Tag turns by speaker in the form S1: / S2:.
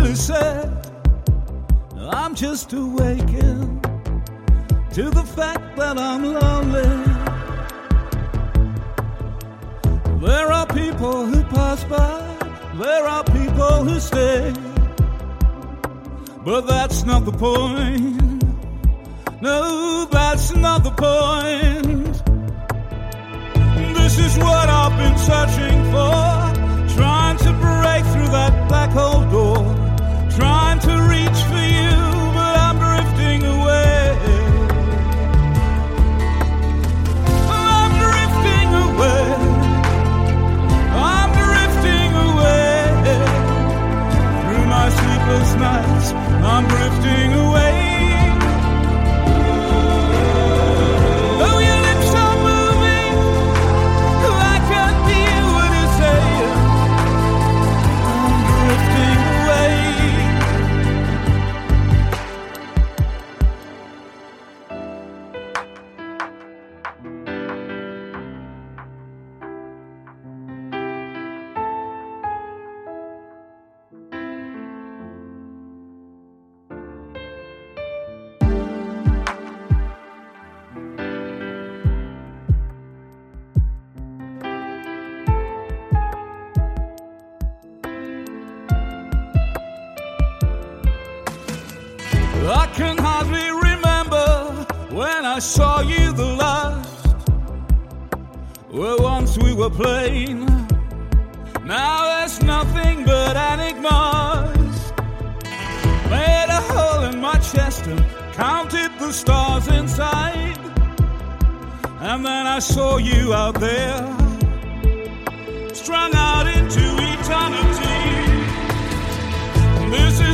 S1: really sad. I'm just awakened to the fact that I'm lonely. There are people who pass by, there are people who stay, but that's not the point. No, that's not the point. This is what I've been searching for, trying to break through that black hole door, trying to reach for you, but I'm drifting away. I'm drifting away. I'm drifting away. Through my sleepless nights, I'm drifting away. I can hardly remember when I saw you the last. Well, once we were plain, now there's nothing but enigmas. Made a hole in my chest and counted the stars inside, and then I saw you out there, strung out into eternity. This is